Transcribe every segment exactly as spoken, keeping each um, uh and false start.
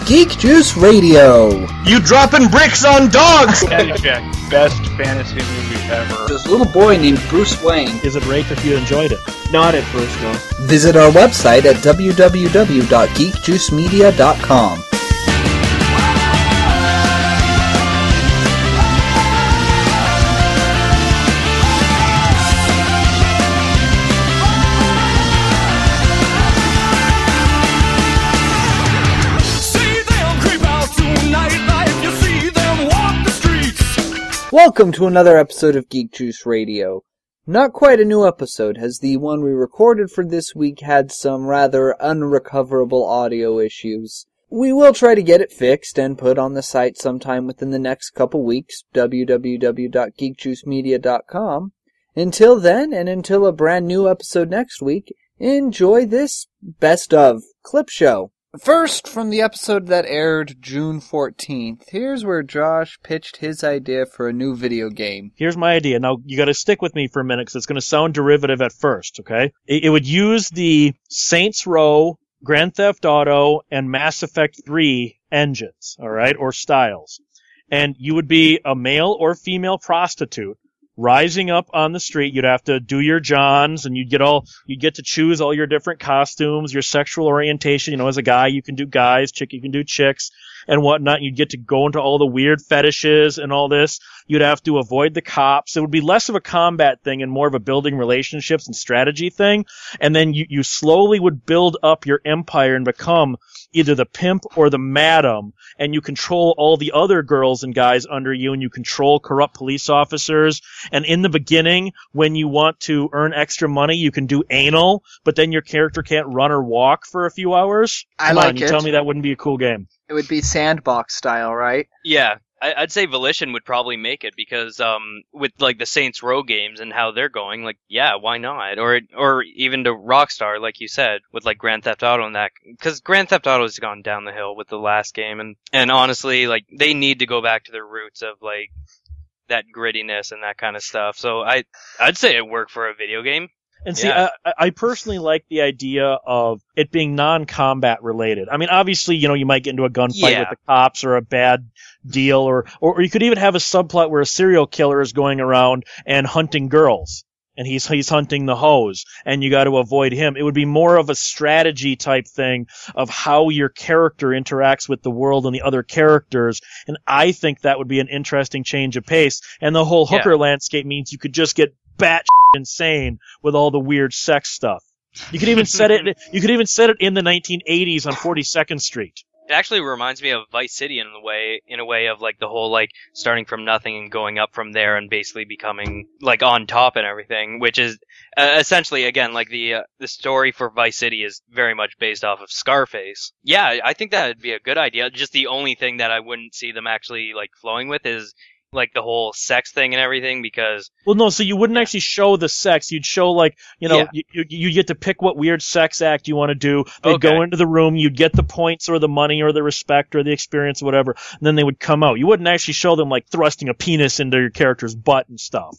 Geek Juice Radio. You dropping bricks on dogs! Caddyshack, best fantasy movie ever. This little boy named Bruce Wayne. Is it raped if you enjoyed it? Not at first, no. Visit our website at w w w dot geek juice media dot com. Welcome to another episode of Geek Juice Radio. Not quite a new episode, as the one we recorded for this week had some rather unrecoverable audio issues. We will try to get it fixed and put on the site sometime within the next couple weeks, w w w dot geek juice media dot com. Until then, and until a brand new episode next week, enjoy this best of clip show. First, from the episode that aired June fourteenth, here's where Josh pitched his idea for a new video game. Here's my idea. Now, you gotta stick with me for a minute, because it's gonna sound derivative at first, okay? It, it would use the Saints Row, Grand Theft Auto, and Mass Effect three engines, alright, or styles. And you would be a male or female prostitute rising up on the street. You'd have to do your johns, and you'd get all, you'd get to choose all your different costumes, your sexual orientation. You know, as a guy, you can do guys, chick, you can do chicks, and whatnot. You'd get to go into all the weird fetishes and all this. You'd have to avoid the cops. It would be less of a combat thing and more of a building relationships and strategy thing. And then you, you slowly would build up your empire and become either the pimp or the madam, and you control all the other girls and guys under you, and you control corrupt police officers. And in the beginning, when you want to earn extra money, you can do anal, but then your character can't run or walk for a few hours. I Come like on, you it. tell me that wouldn't be a cool game. It would be sandbox style, right? Yeah, I, I'd say Volition would probably make it because um, with like the Saints Row games and how they're going, like yeah, why not? Or or even to Rockstar, like you said, with like Grand Theft Auto and that, because Grand Theft Auto has gone down the hill with the last game, and and honestly, like they need to go back to their roots of like that grittiness and that kind of stuff. So I I'd say it worked for a video game. And see, Yeah. I, I personally like the idea of it being non-combat related. I mean, obviously, you know, you might get into a gunfight Yeah. with the cops or a bad deal, or, or, or you could even have a subplot where a serial killer is going around and hunting girls. And he's he's hunting the hoes, and you got to avoid him. It would be more of a strategy type thing of how your character interacts with the world and the other characters, and I think that would be an interesting change of pace. And the whole hooker Yeah. landscape means you could just get bat insane with all the weird sex stuff. You could even set it. You could even set it in the nineteen eighties on forty-second Street. It actually reminds me of Vice City in a way, in a way of like the whole like starting from nothing and going up from there and basically becoming like on top and everything, which is uh, essentially again like the uh, the story for Vice City is very much based off of Scarface. Yeah, I think that would be a good idea. Just the only thing that I wouldn't see them actually like flowing with is like the whole sex thing and everything, because Well, no, so you wouldn't actually show the sex. You'd show, like, you know, Yeah. you, you, you get to pick what weird sex act you want to do. They'd Okay. go into the room, you'd get the points or the money or the respect or the experience or whatever, and then they would come out. You wouldn't actually show them, like, thrusting a penis into your character's butt and stuff.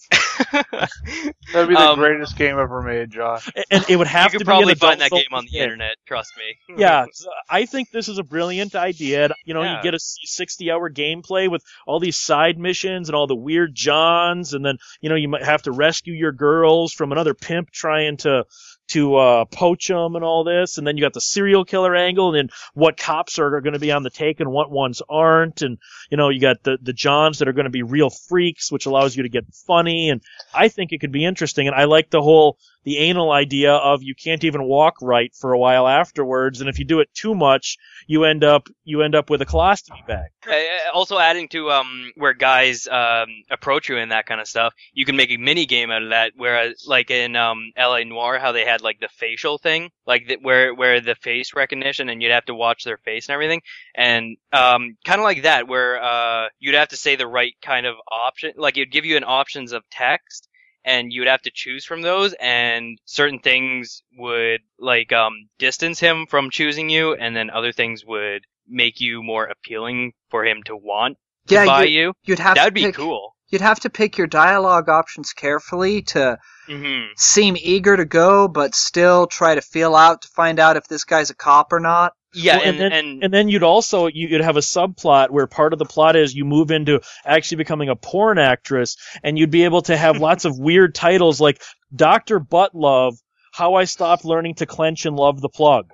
That'd be the Um, greatest game ever made, Josh. And- And it would have you to could probably be an find that adult game on the thing. internet. Trust me. Yeah, so I think this is a brilliant idea. You know, Yeah. you get a sixty-hour gameplay with all these side missions and all the weird johns, and then, you know, you might have to rescue your girls from another pimp trying to to uh poach them and all this, and then you got the serial killer angle, and then what cops are going to be on the take and what ones aren't, and, you know, you got the the johns that are going to be real freaks, which allows you to get funny, and I think it could be interesting, and I like the whole the anal idea of you can't even walk right for a while afterwards, and if you do it too much, you end up you end up with a colostomy bag. Uh, also adding to um where guys um approach you and that kind of stuff, you can make a mini game out of that. Whereas like in um L A Noire, how they had like the facial thing, like the, where where the face recognition, and you'd have to watch their face and everything, and um kind of like that, where uh you'd have to say the right kind of option, like it'd give you an options of text, and you would have to choose from those, and certain things would like um distance him from choosing you, and then other things would make you more appealing for him to want to Yeah, buy you- you. You'd have That'd to be pick, cool. You'd have to pick your dialogue options carefully to hmm seem eager to go, but still try to feel out to find out if this guy's a cop or not. Yeah, Well, and, then, and, and then you'd also you- you'd have a subplot where part of the plot is you move into actually becoming a porn actress, and you'd be able to have lots of weird titles like Doctor Buttlove, How I Stopped Learning to Clench and Love the Plug.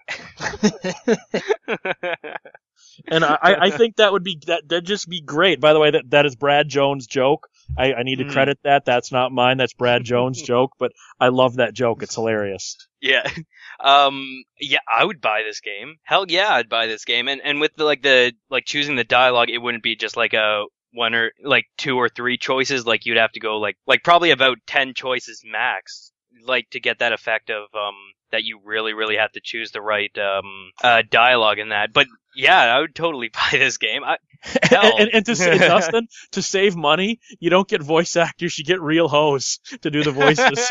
And I, I think that would be that that'd just be great. By the way, that that is Brad Jones' joke. I, I need to Mm. credit that. That's not mine. That's Brad Jones' joke. But I love that joke. It's hilarious. yeah, um, yeah, I would buy this game. Hell yeah, I'd buy this game. And and with the like the like choosing the dialogue, it wouldn't be just like a one or like two or three choices. Like you'd have to go like like probably about ten choices max, like to get that effect of um that you really really have to choose the right um uh dialogue in that. But yeah, I would totally buy this game. I, hell. and, and to say, Dustin, to save money, you don't get voice actors, you get real hoes to do the voices.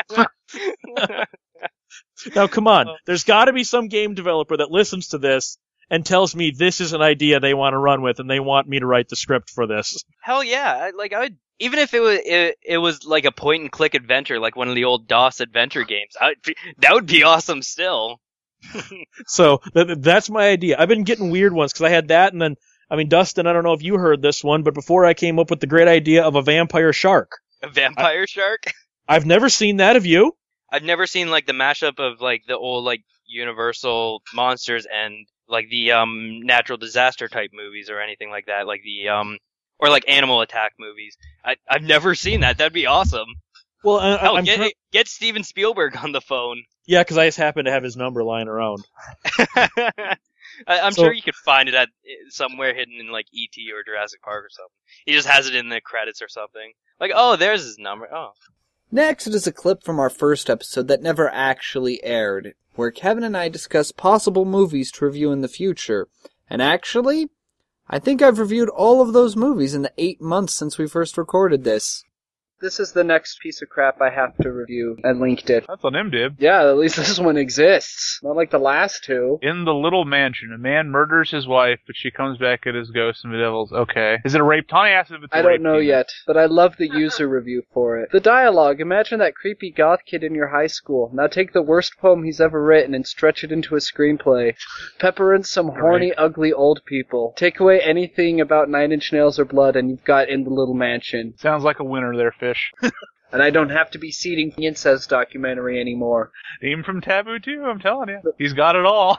Now, come on. There's got to be some game developer that listens to this and tells me this is an idea they want to run with and they want me to write the script for this. Hell yeah! I- Like I would, even if it was it, it was like a point and click adventure, like one of the old DOS adventure games. I would be, that would be awesome still. So th- that's my idea. I've been getting weird ones because I had that, and then I mean, Dustin, I don't know if you heard this one, but before I came up with the great idea of a vampire shark. A vampire shark. I've never seen that. Have you? I've never seen like the mashup of like the old like Universal monsters and like the um natural disaster type movies or anything like that, like the um or like animal attack movies. I I've never seen that. That'd be awesome. Well, I, Hell, I'm get cur- get Steven Spielberg on the phone. yeah, because I just happen to have his number lying around. I, I'm So- sure you could find it at somewhere hidden in like E T or Jurassic Park or something. He just has it in the credits or something. Like, oh, there's his number. Oh. Next is a clip from our first episode that never actually aired, where Kevin and I discuss possible movies to review in the future. And actually, I think I've reviewed all of those movies in the eight months since we first recorded this. This is the next piece of crap I have to review. I linked it. That's on M D B. Yeah, at least this one exists. Not like the last two. In the little mansion, a man murders his wife, but she comes back at his ghost and bedevils. Okay. Is it a rape? Tawny asked if it's a I rape don't know demon. yet, but I love the user review for it. The dialogue, imagine that creepy goth kid in your high school. Now take the worst poem he's ever written and stretch it into a screenplay. Pepper in some horny, ugly old people. Take away anything about Nine Inch Nails or blood and you've got In the Little Mansion. Sounds like a winner there, Fish. And I don't have to be seeding the incest documentary anymore. Even from Taboo too, I'm telling you. He's got it all.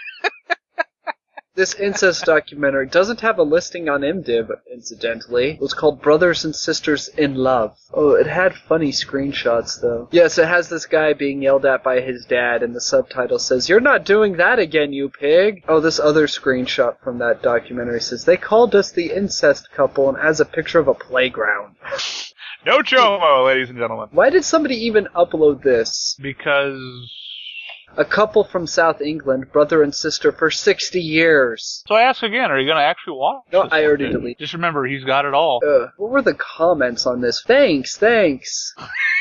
This incest documentary doesn't have a listing on M D B, incidentally. It was called Brothers and Sisters in Love. Oh, it had funny screenshots, though. Yes, it has this guy being yelled at by his dad, and the subtitle says, "You're not doing that again, you pig!" Oh, this other screenshot from that documentary says, "They called us the incest couple," and has a picture of a playground. No chomo, ladies and gentlemen. Why did somebody even upload this? Because... A couple from South England, brother and sister for sixty years. So I ask again, are you going to actually watch No, this I one? already deleted. Just remember, he's got it all. Ugh, what were the comments on this? Thanks, thanks.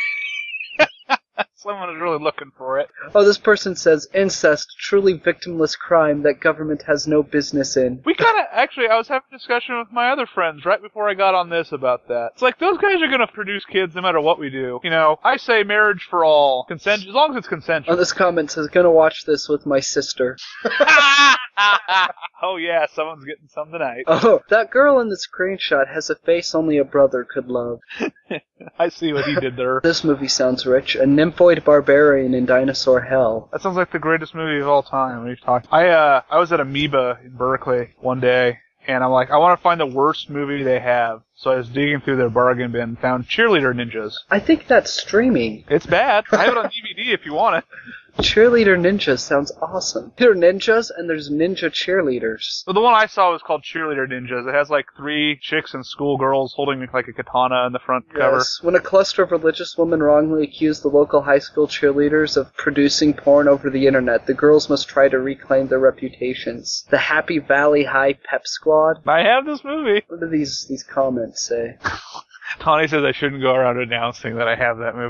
Someone is really looking for it. Oh, this person says, incest, truly victimless crime that government has no business in. We kind of, actually, I was having a discussion with my other friends right before I got on this about that. It's like, those guys are going to produce kids no matter what we do. You know, I say marriage for all. Consent, as long as it's Oh, consensual. this comment says, gonna watch this with my sister. Oh yeah, someone's getting some tonight. Oh, that girl in the screenshot has a face only a brother could love. I see what he did there. This movie sounds rich. A nymphoid barbarian in dinosaur hell. That sounds like the greatest movie of all time. We've talked. I uh, I was at Amoeba in Berkeley one day, and I'm like, I want to find the worst movie they have. So I was digging through their bargain bin, and found Cheerleader Ninjas. I think that's streaming. It's bad. I have it on D V D if you want it. Cheerleader Ninjas sounds awesome. There are ninjas and there's ninja cheerleaders. Well, the one I saw was called Cheerleader Ninjas. It has like three chicks and schoolgirls holding like a katana in the front cover. Yes, when a cluster of religious women wrongly accuse the local high school cheerleaders of producing porn over the internet, the girls must try to reclaim their reputations. The Happy Valley High Pep Squad? I have this movie. What do these, these comments say? Tawny says I shouldn't go around announcing that I have that movie.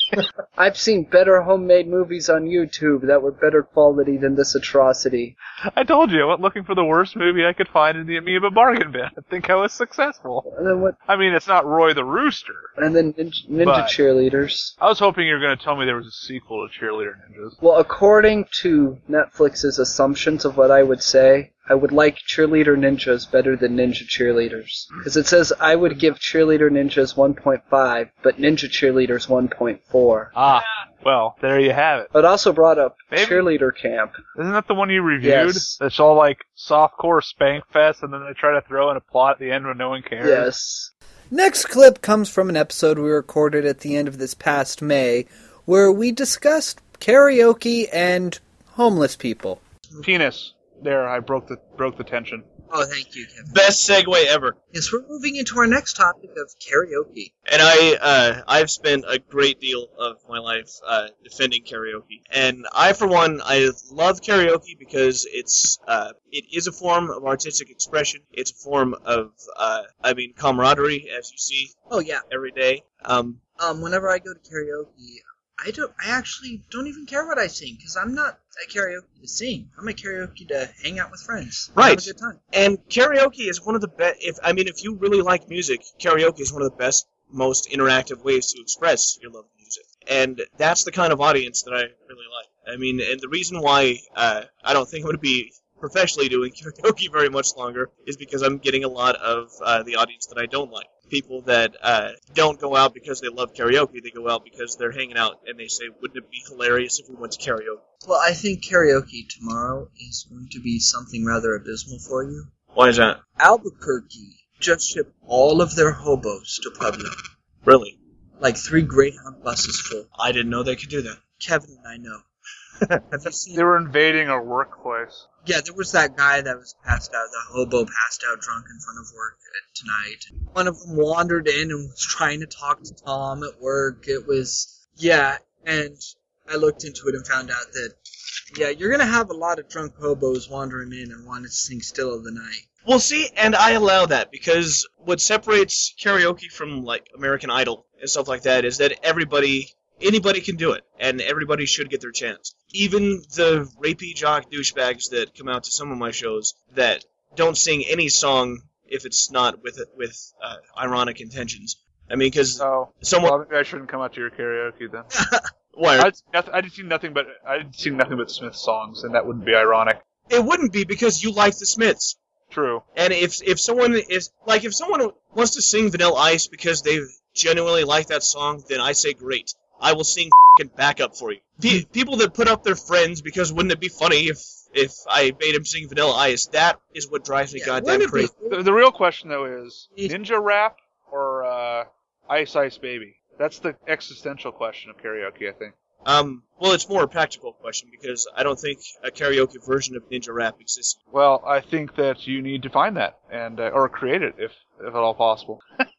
I've seen better homemade movies on YouTube that were better quality than this atrocity. I told you, I went looking for the worst movie I could find in the Amoeba bargain bin. I think I was successful. And then what? I mean, it's not Roy the Rooster. And then Ninja, ninja But- Cheerleaders. I was hoping you were going to tell me there was a sequel to Cheerleader Ninjas. Well, according to Netflix's assumptions of what I would say, I would like Cheerleader Ninjas better than Ninja Cheerleaders. Because it says I would give Cheerleader Ninjas one point five, but Ninja Cheerleaders one point four. Ah, well, there you have it. It also brought up Maybe- Cheerleader Camp. Isn't that the one you reviewed? Yes. It's all like softcore spank fest, and then they try to throw in a plot at the end when no one cares. Yes. Next clip comes from an episode we recorded at the end of this past May, where we discussed karaoke and homeless people. Penis. There, I broke the broke the tension. Oh, thank you, Kevin. Best segue ever. Yes, we're moving into our next topic of karaoke. And I, uh, I've spent a great deal of my life uh, defending karaoke. And I, for one, I love karaoke because it's, uh, it is a form of artistic expression. It's a form of, uh, I mean, camaraderie, as you see Oh, yeah. every day. Um, Um, whenever I go to karaoke, I don't. I actually don't even care what I sing, because I'm not at karaoke to sing. I'm at karaoke to hang out with friends. and Right. Have a good time. And karaoke is one of the best. If I mean, if you really like music, karaoke is one of the best, most interactive ways to express your love of music. And that's the kind of audience that I really like. I mean, and the reason why uh, I don't think I'm going to be professionally doing karaoke very much longer is because I'm getting a lot of uh, the audience that I don't like. People that uh, don't go out because they love karaoke. They go out because they're hanging out and they say, wouldn't it be hilarious if we went to karaoke? Well, I think karaoke tomorrow is going to be something rather abysmal for you. Why is that? Albuquerque just shipped all of their hobos to Pueblo. Really? Like three Greyhound buses full. I didn't know they could do that. Kevin and I know. Have you seen? They were invading our workplace. Yeah, there was that guy that was passed out, the hobo passed out drunk in front of work uh, tonight. One of them wandered in and was trying to talk to Tom at work. It was, yeah, and I looked into it and found out that, yeah, you're going to have a lot of drunk hobos wandering in and wanting to sing Still of the Night. Well, see, and I allow that because what separates karaoke from, like, American Idol and stuff like that is that everybody, anybody can do it, and everybody should get their chance. Even the rapey jock douchebags that come out to some of my shows that don't sing any song if it's not with with uh, ironic intentions. I mean, because So, someone... well, maybe I shouldn't come out to your karaoke then. Why? I'd, I'd seen nothing but I'd seen nothing but Smith songs, and that wouldn't be ironic. It wouldn't be because you like the Smiths. True. And if if someone is like if someone wants to sing Vanilla Ice because they genuinely like that song, then I say great. I will sing f***ing backup for you. P- people that put up their friends because wouldn't it be funny if if I made him sing Vanilla Ice? That is what drives me Yeah, goddamn wouldn't it be- crazy. The, the real question though is He's- Ninja Rap or uh, Ice Ice Baby. That's the existential question of karaoke, I think. Um, well, it's more a practical question because I don't think a karaoke version of Ninja Rap exists. Well, I think that you need to find that and uh, or create it if if at all possible.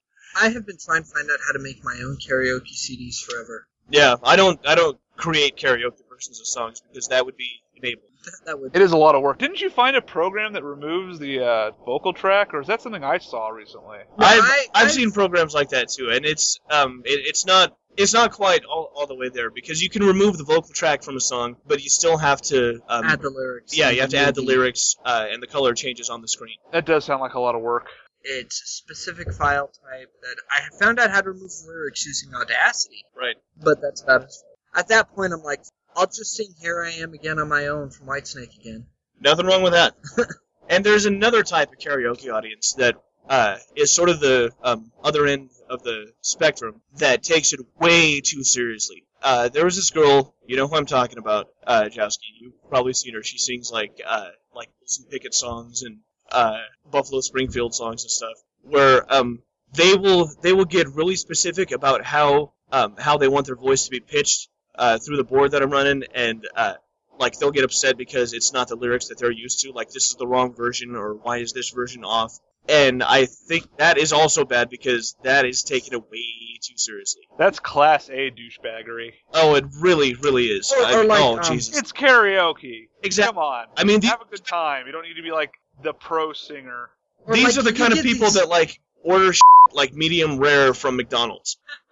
I have been trying to find out how to make my own karaoke C Ds forever. Yeah, I don't I don't create karaoke versions of songs because that would be enabled. That, that would. It is a lot of work. Didn't you find a program that removes the uh, vocal track, or is that something I saw recently? No, I've I- I've I- seen programs like that too, and it's um it, it's not it's not quite all, all the way there because you can remove the vocal track from a song, but you still have to um, add the lyrics. yeah you have to add the Maybe. lyrics uh, and the color changes on the screen. That does sound like a lot of work. It's a specific file type that I have found out how to remove the lyrics using Audacity, Right. but that's about it. At that point, I'm like, I'll just sing Here I Am Again on my own from Whitesnake again. Nothing wrong with that. And there's another type of karaoke audience that uh, is sort of the um, other end of the spectrum that takes it way too seriously. Uh, there was this girl, you know who I'm talking about, uh, Jowski. You've probably seen her. She sings like uh, like Wilson Pickett songs and uh, Buffalo Springfield songs and stuff, where um, they will they will get really specific about how um, how they want their voice to be pitched uh, through the board that I'm running, and uh, like they'll get upset because it's not the lyrics that they're used to, like this is the wrong version or why is this version off. And I think that is also bad because that is taken it way too seriously. That's class A douchebaggery. Oh, it really, really is. Or- I- or like, oh, um, Jesus. It's karaoke. Exactly. Come on. I mean, the- have a good time. You don't need to be like the pro singer. Or These like, are the you kind of get people these- that like order like medium rare from McDonald's.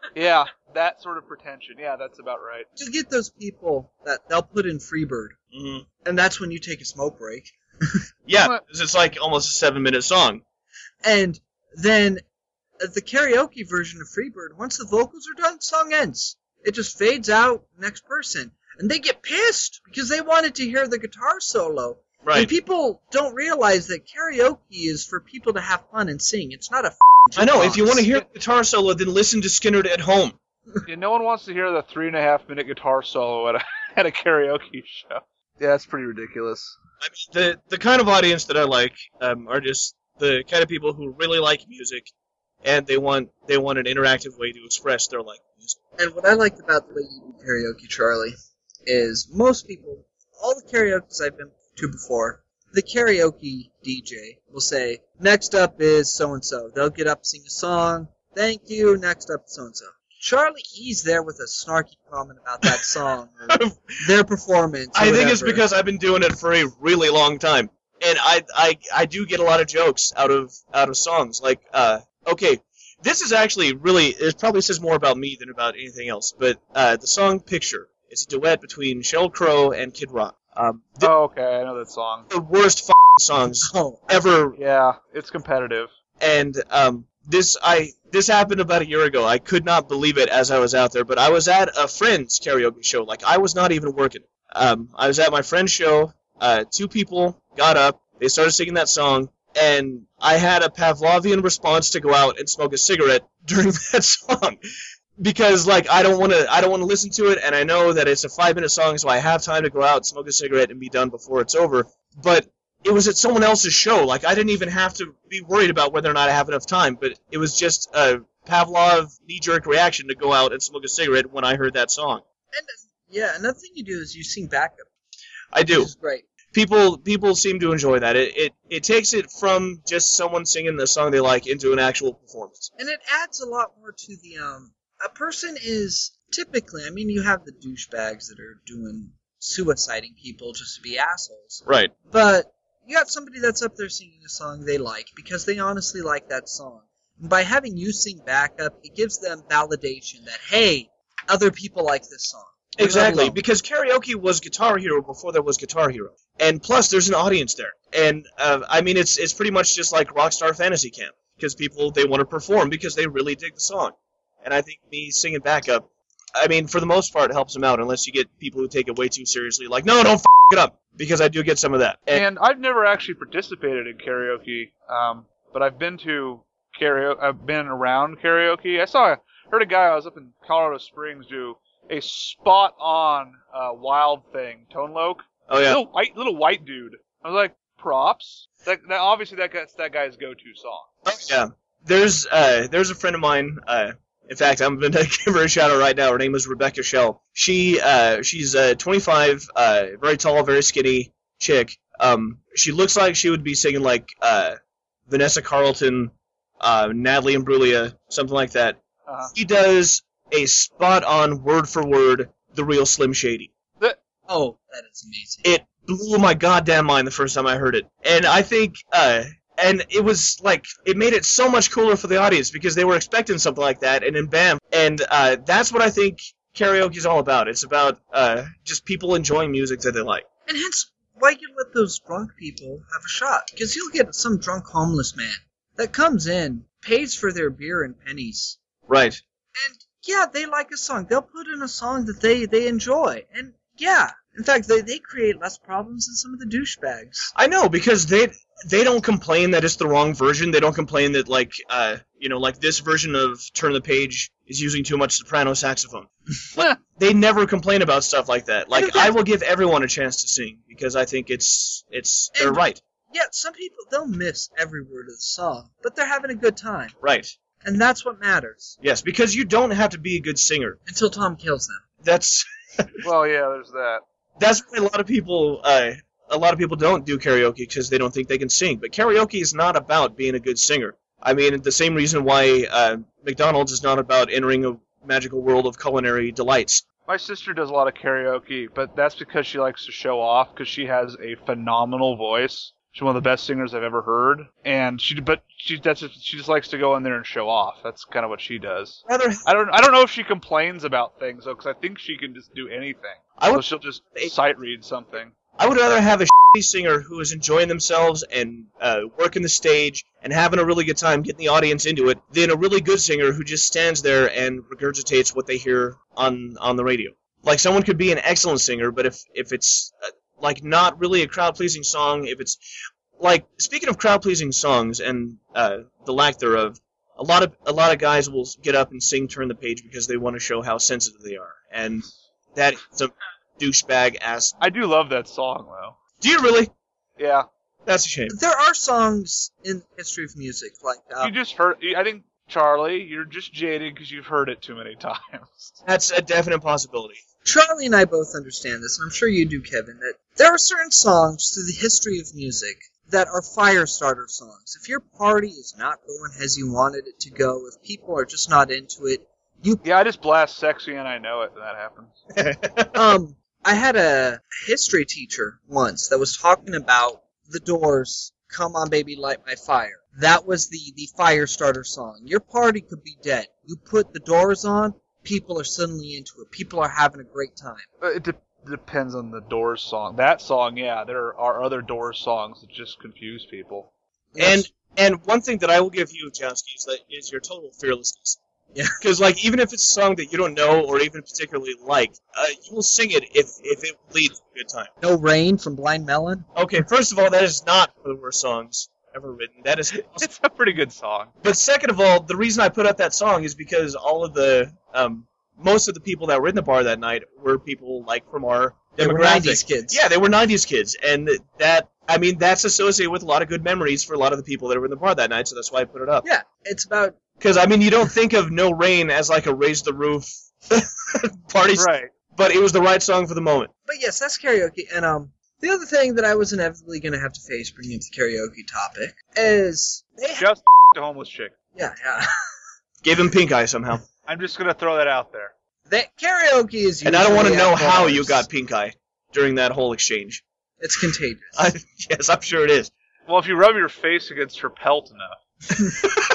Yeah, that sort of pretension. Yeah, that's about right. You get those people that they'll put in Freebird, Mhm. and that's when you take a smoke break. Yeah, What? 'cause it's like almost a seven-minute song. And then uh, the karaoke version of Freebird, once the vocals are done, song ends. It just fades out, next person. And they get pissed because they wanted to hear the guitar solo. And Right. people don't realize that karaoke is for people to have fun and sing. It's not a I know, if you want to hear the guitar solo, then listen to Skinner at Home. Yeah, no one wants to hear the three and a half minute guitar solo at a, at a karaoke show. Yeah, it's pretty ridiculous. I mean, the, the kind of audience that I like um, are just the kind of people who really like music, and they want they want an interactive way to express their like music. And what I liked about the way you do karaoke, Charlie, is most people, all the karaokes I've been to before, the karaoke D J will say, next up is so-and-so. They'll get up, sing a song. Thank you. Next up, so-and-so. Charlie, he's there with a snarky comment about that song or their performance. Or I think it's whatever. because I've been doing it for a really long time, and I I, I do get a lot of jokes out of out of songs. Like, uh, okay, this is actually really it probably says more about me than about anything else. But uh, the song "Picture" is a duet between Sheryl Crow and Kid Rock. Um, the, Oh, okay, I know that song. the worst f- songs Oh, ever. Yeah, it's competitive. And um, this I this happened about a year ago. I could not believe it as I was out there, but I was at a friend's karaoke show. Like, I was not even working. Um, I was at my friend's show. Uh, two people got up. They started singing that song, and I had a Pavlovian response to go out and smoke a cigarette during that song. Because, like, I don't want to I don't want to listen to it, and I know that it's a five-minute song, so I have time to go out, smoke a cigarette, and be done before it's over. But it was at someone else's show. Like, I didn't even have to be worried about whether or not I have enough time, but it was just a Pavlov knee-jerk reaction to go out and smoke a cigarette when I heard that song. and, yeah, another thing you do is you sing backup. I do. Which is great. People people seem to enjoy that. It, it it takes it from just someone singing the song they like into an actual performance. And it adds a lot more to the, um, a person is typically, I mean, you have the douchebags that are doing suiciding people just to be assholes. Right. But you got somebody that's up there singing a song they like because they honestly like that song. And by having you sing backup, it gives them validation that, hey, other people like this song. We're not Exactly, alone. because karaoke was Guitar Hero before there was Guitar Hero, and plus there's an audience there, and uh, I mean it's it's pretty much just like Rockstar Fantasy Camp, because people they want to perform because they really dig the song, and I think me singing backup, I mean for the most part it helps them out, unless you get people who take it way too seriously, like no don't f it up, because I do get some of that. And, And I've never actually participated in karaoke, um, but I've been to karaoke. I've been around karaoke. I saw, heard a guy. I was up in Colorado Springs do a spot-on uh, Wild Thing, Tone Loc. oh yeah, Little white, little white dude. I was like, props. That, that obviously that guy's that guy's go-to song. oh, yeah. There's uh there's a friend of mine. Uh, in fact, I'm gonna give her a shout out right now. Her name is Rebecca Shell. She uh she's uh twenty-five, uh very tall, very skinny chick. Um, she looks like she would be singing like uh Vanessa Carlton, uh Natalie Imbruglia, something like that. Uh-huh. He does a spot on word for word the real Slim Shady. Oh, that is amazing. It blew my goddamn mind the first time I heard it. And I think, uh, and it was like, it made it so much cooler for the audience because they were expecting something like that, and then bam. And uh, that's what I think karaoke is all about. It's about uh, just people enjoying music that they like. And hence, why you let those drunk people have a shot? Because you'll get some drunk homeless man that comes in, pays for their beer and pennies, Right. and yeah, they like a song. They'll put in a song that they, they enjoy. And yeah, in fact, they, they create less problems than some of the douchebags. I know, because they they don't complain that it's the wrong version. They don't complain that, like, uh, you know, like this version of Turn the Page is using too much soprano saxophone. Like, they never complain about stuff like that. Like, I will give everyone a chance to sing because I think it's it's they're And- right. Yeah, some people, they'll miss every word of the song, but they're having a good time. Right. And that's what matters. Yes, because you don't have to be a good singer. Until Tom kills them. That's Well, yeah, there's that. that's why a lot of people uh, a lot of people don't do karaoke because they don't think they can sing. But karaoke is not about being a good singer. I mean, the same reason why uh, McDonald's is not about entering a magical world of culinary delights. My sister does a lot of karaoke, but that's because she likes to show off because she has a phenomenal voice. She's one of the best singers I've ever heard, and she but she that's just, she just likes to go in there and show off. That's kind of what she does. Rather, I don't I don't know if she complains about things though, because I think she can just do anything. I would, so she'll just sight read something. I would rather have a shitty singer who is enjoying themselves and uh, working the stage and having a really good time getting the audience into it than a really good singer who just stands there and regurgitates what they hear on on the radio. Like, someone could be an excellent singer, but if if it's uh, like not really a crowd pleasing song, if it's like, speaking of crowd pleasing songs and uh, the lack thereof, a lot of a lot of guys will get up and sing "Turn the Page" because they want to show how sensitive they are, and that is a douchebag ass. I do love that song though. Do you really? Yeah. That's a shame. There are songs in the history of music like uh, You just heard. I think Charlie, you're just jaded because you've heard it too many times. That's a definite possibility. Charlie and I both understand this, and I'm sure you do, Kevin, that there are certain songs through the history of music that are fire starter songs. If your party is not going as you wanted it to go, if people are just not into it, you... Yeah, I just blast "Sexy and I Know It" when that happens. um, I had a history teacher once that was talking about the Doors' "Come On Baby Light My Fire." That was the, the fire starter song. Your party could be dead. You put the Doors on, people are suddenly into it. People are having a great time. It de- depends on the Doors song. That song, yeah, there are other Doors songs that just confuse people. And and one thing that I will give you, Jowski, is that is your total fearlessness. Yeah. Because, like, even if it's a song that you don't know or even particularly like, uh, you will sing it if, if it leads to a good time. No Rain from Blind Melon? Okay, first of all, that is not one of the worst songs ever written. That is... It's a pretty good song. But second of all, the reason I put up that song is because all of the... Um, most of the people that were in the bar that night were people, like, from our They were demographic. nineties kids. Yeah, they were nineties kids. And that... I mean, that's associated with a lot of good memories for a lot of the people that were in the bar that night, so that's why I put it up. Yeah, it's about... Because, I mean, you don't think of No Rain as like a raise the roof party, Right. but it was the right song for the moment. But yes, that's karaoke. And um, the other thing that I was inevitably going to have to face bringing up the karaoke topic is... They ha- Just the homeless chick. yeah, yeah. Gave him pink eye somehow. I'm just gonna throw that out there. They, karaoke is usually And I don't want to know at how bars. you got pink eye during that whole exchange. It's contagious. I, yes, I'm sure it is. Well, if you rub your face against her pelt enough.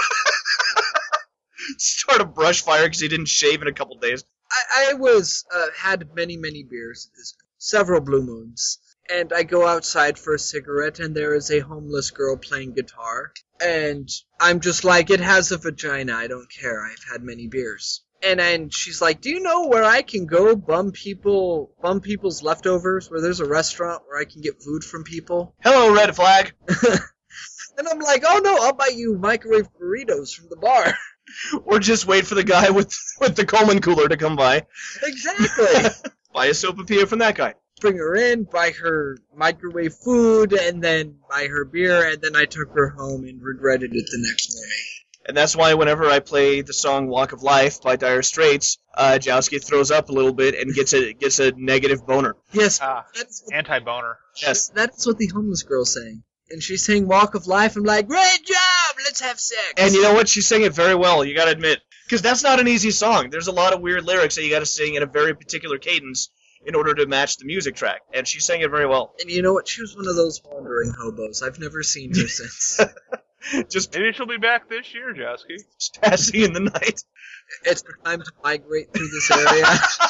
Start a brush fire because he didn't shave in a couple days. I, I was uh, had many, many beers at this point, several Blue Moons, and I go outside for a cigarette, and there is a homeless girl playing guitar, and I'm just like, it has a vagina, I don't care, I've had many beers. And and she's like, do you know where I can go bum people, bum people's leftovers, where there's a restaurant where I can get food from people? Hello, red flag. And I'm like, oh no, I'll buy you microwave burritos from the bar. Or just wait for the guy with with the Coleman cooler to come by. Exactly. Buy a sopapilla from that guy. Bring her in, buy her microwave food, and then buy her beer, and then I took her home and regretted it the next morning. And that's why whenever I play the song "Walk of Life" by Dire Straits, uh, Jowski throws up a little bit and gets a gets a negative boner. Yes, Ah, that's what, anti-boner. Yes. that's what the homeless girl's saying. And she's saying "Walk of Life." I'm like, great job, let's have sex. And you know what? She sang it very well, you gotta admit. Because that's not an easy song. There's a lot of weird lyrics that you gotta sing in a very particular cadence in order to match the music track. And she sang it very well. And you know what? She was one of those wandering hobos. I've never seen her since. Just Maybe she'll be back this year, Jowski. passing in the night. It's time to migrate through this area.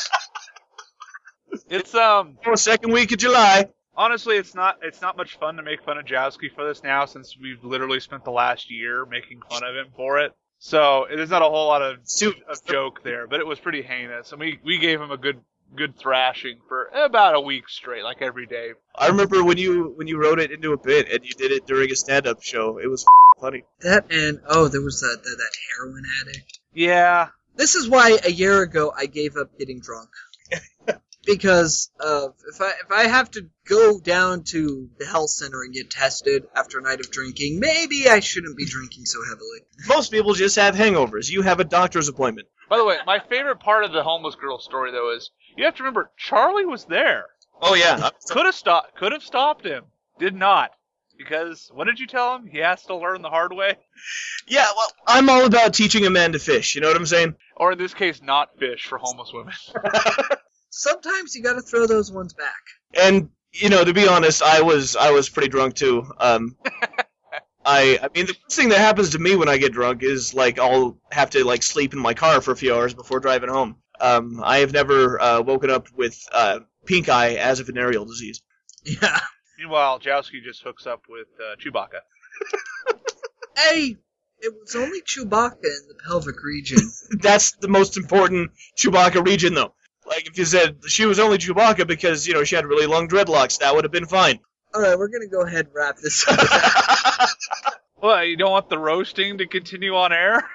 It's um Oh, second week of July. honestly, it's not it's not much fun to make fun of Jowski for this now, since we've literally spent the last year making fun of him for it. So there's not a whole lot of, Suit. of joke there, but it was pretty heinous, and we we gave him a good good thrashing for about a week straight, like every day. I remember when you when you wrote it into a bit and you did it during a stand-up show. It was f- funny. That and, oh, there was that, that, that heroin addict. Yeah, This is why a year ago I gave up getting drunk. Because of if I if I have to go down to the health center and get tested after a night of drinking, maybe I shouldn't be drinking so heavily. Most people just have hangovers. You have a doctor's appointment. by the way, my favorite part of the homeless girl story, though, is you have to remember Charlie was there. Oh yeah. Could have stopped. Could have stopped him. Did not. Because what did you tell him? He has to learn the hard way, Yeah, well, I'm all about teaching a man to fish. You know what I'm saying? or in this case, not fish for homeless women. Sometimes you gotta throw those ones back. And You know, to be honest, I was I was pretty drunk too. Um, I I mean, the first thing that happens to me when I get drunk is like I'll have to like sleep in my car for a few hours before driving home. Um, I have never uh, woken up with uh, pink eye as a venereal disease. Yeah. Meanwhile, Jowski just hooks up with uh, Chewbacca. Hey, it was only Chewbacca in the pelvic region. That's the most important Chewbacca region, though. Like, if you said she was only Chewbacca because, you know, she had really long dreadlocks, that would have been fine. Alright, we're gonna go ahead and wrap this up. Well, you don't want the roasting to continue on air?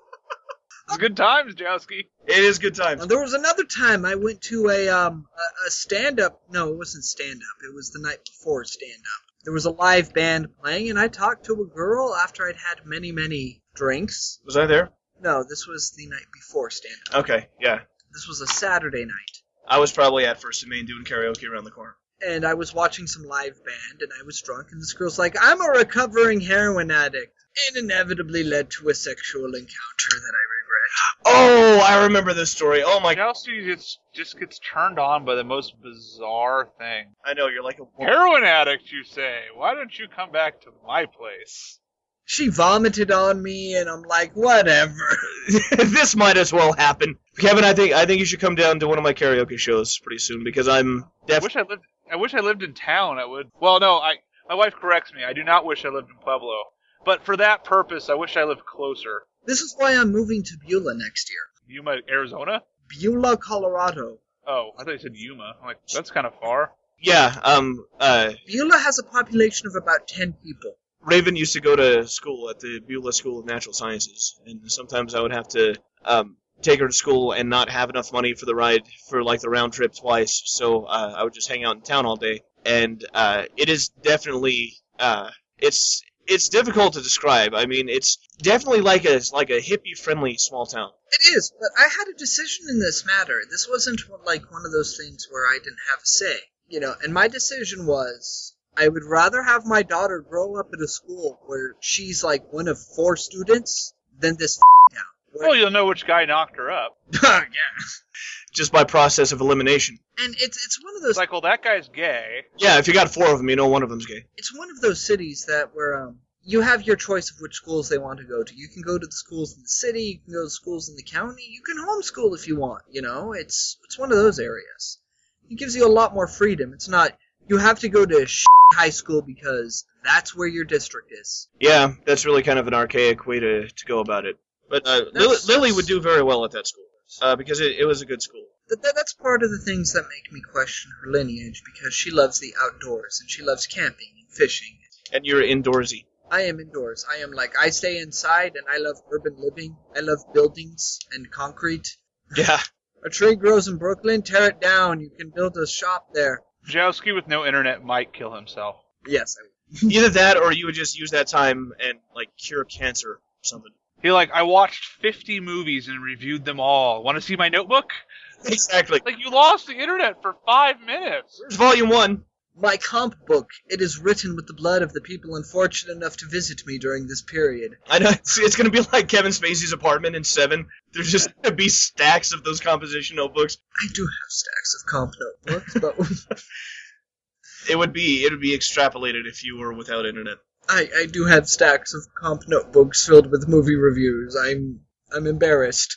It's good times, Jowski. It is good times. Now, there was another time I went to a um a, a stand-up. No, it wasn't stand-up. It was the night before stand-up. There was a live band playing, and I talked to a girl after I'd had many, many drinks. Was I there? No, this was the night before stand-up. Okay, yeah. This was a Saturday night. I was probably at First and Main doing karaoke around the corner. And I was watching some live band, and I was drunk, and this girl's like, I'm a recovering heroin addict. It inevitably led to a sexual encounter that I regret. Oh, I remember this story. Oh my god. Jowski just, just gets turned on by the most bizarre thing. I know, you're like a... Heroin addict, you say? Why don't you come back to my place? She vomited on me, and I'm like, whatever. This might as well happen. Kevin, I think I think you should come down to one of my karaoke shows pretty soon, because I'm I def- wish I lived. I wish I lived in town. I would. Well, no. I my wife corrects me. I do not wish I lived in Pueblo. But for that purpose, I wish I lived closer. This is why I'm moving to Beulah next year. Yuma, Arizona? Beulah, Colorado. Oh, I thought you said Yuma. I'm like, that's kind of far. Yeah, um, uh, Beulah has a population of about ten people. Raven used to go to school at the Beulah School of Natural Sciences, and sometimes I would have to um, take her to school and not have enough money for the ride for like the round trip twice, so uh, I would just hang out in town all day. And uh, it is definitely uh, it's it's difficult to describe. I mean, it's definitely like a like a hippie friendly small town. It is, but I had a decision in this matter. This wasn't like one of those things where I didn't have a say, you know. And my decision was, I would rather have my daughter grow up at a school where she's like one of four students than this town. Well, you'll know which guy knocked her up. Yeah. Just by process of elimination. And it's it's one of those It's like, well, that guy's gay. Yeah, if you got four of them, you know one of them's gay. it's one of those cities that where um you have your choice of which schools they want to go to. You can go to the schools in the city, you can go to schools in the county, you can homeschool if you want, you know. It's it's one of those areas. It gives you a lot more freedom. It's not you have to go to sh- high school because that's where your district is. Yeah, that's really kind of an archaic way to, to go about it. But uh, Lily, That's- Lily would do very well at that school uh, because it, it was a good school. That, that, that's part of the things that make me question her lineage, because she loves the outdoors, and she loves camping and fishing. And you're indoorsy. I am indoors. I am like, I stay inside, and I love urban living. I love buildings and concrete. Yeah. A tree grows in Brooklyn, tear it down. You can build a shop there. Jowski with no internet might kill himself. Yes, I would. Either that or you would just use that time and, like, cure cancer or something. He like, I watched fifty movies and reviewed them all. Want to see my notebook? Exactly. Like, you lost the internet for five minutes. Where's volume one? My comp book. It is written with the blood of the people unfortunate enough to visit me during this period. I know, it's, it's going to be like Kevin Spacey's apartment in Seven. There's just going to be stacks of those composition notebooks. I do have stacks of comp notebooks, but It would be it would be extrapolated if you were without internet. I, I do have stacks of comp notebooks filled with movie reviews. I'm I'm embarrassed.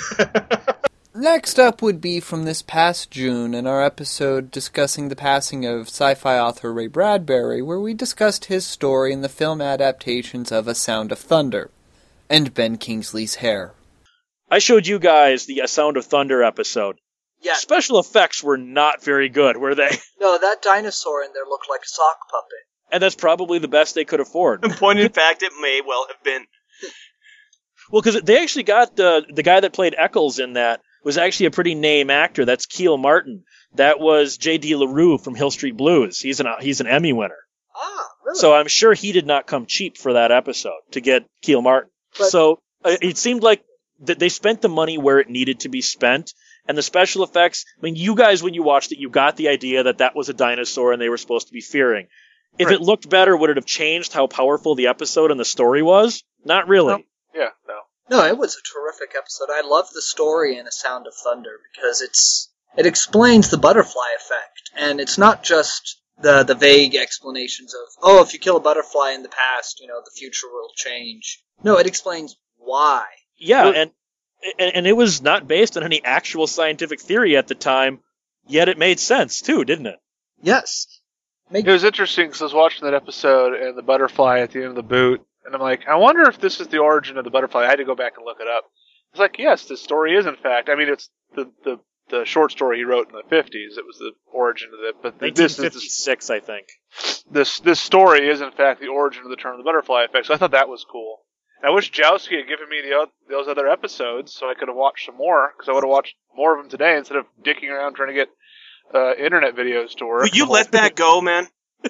Next up would be from this past June in our episode discussing the passing of sci-fi author Ray Bradbury, where we discussed his story in the film adaptations of A Sound of Thunder and Ben Kingsley's hair. I showed you guys the A Sound of Thunder episode. Yeah, Special effects were not very good, were they? no, that dinosaur in there looked like a sock puppet. And that's probably the best they could afford. In point in fact, it may well have been. Well, because they actually got uh, the guy that played Eccles in that was actually a pretty name actor. That's Keel Martin. That was J D LaRue from Hill Street Blues. He's an he's an Emmy winner. Ah, really? So I'm sure he did not come cheap for that episode to get Keel Martin. But- so uh, it seemed like that they spent the money where it needed to be spent. And the special effects, I mean, you guys, when you watched it, you got the idea that that was a dinosaur and they were supposed to be fearing. If Right. it looked better, would it have changed how powerful the episode and the story was? Not really. No. Yeah, no. No, it was a terrific episode. I love the story in A Sound of Thunder because it's it explains the butterfly effect, and it's not just the the vague explanations of, oh, if you kill a butterfly in the past, you know, the future will change. No, it explains why. Yeah, Well- and, and and it was not based on any actual scientific theory at the time, yet it made sense too, didn't it? Yes. Make, It was interesting because I was watching that episode and the butterfly at the end of the boot, and I'm like, I wonder if this is the origin of the butterfly. I had to go back and look it up. It's like, yes, this story is in fact. I mean, it's the the, the short story he wrote in the fifties. It was the origin of it, but the, this is the, 1956, I think. this this story is in fact the origin of the term the butterfly effect. So I thought that was cool. And I wish Jowski had given me the o- those other episodes so I could have watched some more, because I would have watched more of them today instead of dicking around trying to get uh, internet videos to work. Will you let that go, man?